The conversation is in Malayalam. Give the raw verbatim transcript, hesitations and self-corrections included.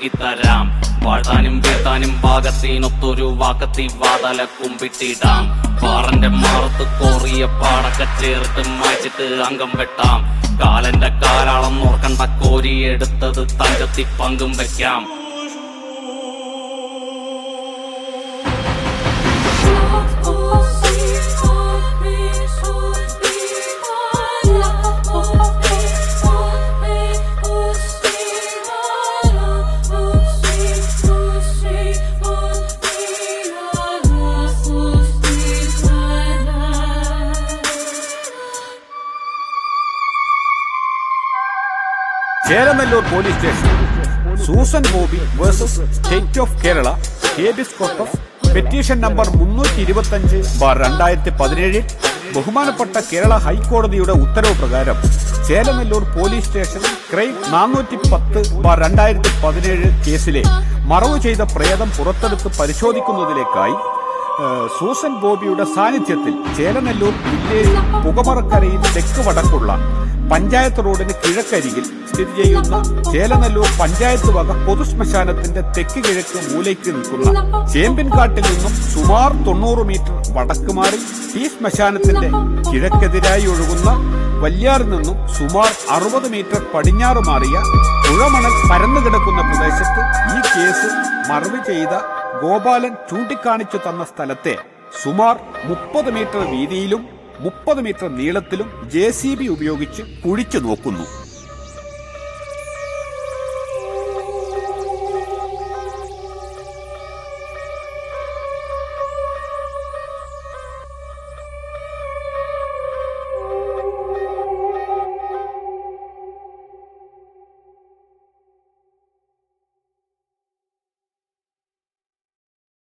തരാം. വാഴ്ത്താനും വീഴ്ത്താനും ഭാഗത്തിനൊത്തൊരു വാക്കത്തി വാതല കുമ്പിട്ടിടാം. പാറന്റെ മാറത്ത് കോറിയ പാടൊക്കെ ചേർത്ത് മായ്ച്ചിട്ട് അംഗം വെട്ടാം. കാലന്റെ കാലാളം നോർക്കണ്ട കോരിയെടുത്തത് തങ്കത്തി പങ്കും വെക്കാം. Chelanallur police station Susan Bobby versus state of Kerala habeas corpus petition number മുന്നൂറ്റി ഇരുപത്തി അഞ്ച് ബാർ രണ്ടായിരത്തി പതിനേഴ്. ബഹുമാനപ്പെട്ട കേരള ഹൈക്കോടതിയുടെ ഉത്തരവ് പ്രകാരം ചേലനല്ലൂർ പോലീസ് സ്റ്റേഷൻ ക്രൈം നാനൂറ്റി പത്ത് ബാർ രണ്ടായിരത്തി പതിനേഴ് കേസിലെ മറവു ചെയ്ത പ്രേതം പുറത്തെടുത്ത് പരിശോധിക്കുന്നതിലേക്കായി സൂസൻ ബോബിയുടെ സാന്നിധ്യത്തിൽ ചേലനല്ലൂർ വില്ലേജ് പുകമറക്കരയിൽ തെക്ക് വടക്കുള്ള പഞ്ചായത്ത് റോഡിന് കിഴക്കരികിൽ സ്ഥിതി ചെയ്യുന്ന ചേലനല്ലൂർ പഞ്ചായത്ത് വക പൊതുശ്മശാനത്തിന്റെ തെക്ക് കിഴക്ക് മൂലയ്ക്ക് നിൽക്കുന്ന ചേമ്പിൻകാട്ടിൽ നിന്നും സുമാർ തൊണ്ണൂറ് മീറ്റർ വടക്ക് മാറി ഈ ശ്മശാനത്തിന്റെ കിഴക്കെതിരായി ഒഴുകുന്ന വല്യാറിൽ നിന്നും സുമാർ അറുപത് മീറ്റർ പടിഞ്ഞാറ് മാറിയ പുഴമണൽ പരന്നു കിടക്കുന്ന പ്രദേശത്ത് ഈ കേസ് മറവ് ചെയ്ത ഗോപാലൻ ചൂണ്ടിക്കാണിച്ചു തന്ന സ്ഥലത്തെ സുമാർ മുപ്പത് മീറ്റർ വീതിയിലും മുപ്പത് മീറ്റർ നീളത്തിലും ജെ സി ബി ഉപയോഗിച്ച് കുഴിച്ചു നോക്കുന്നു.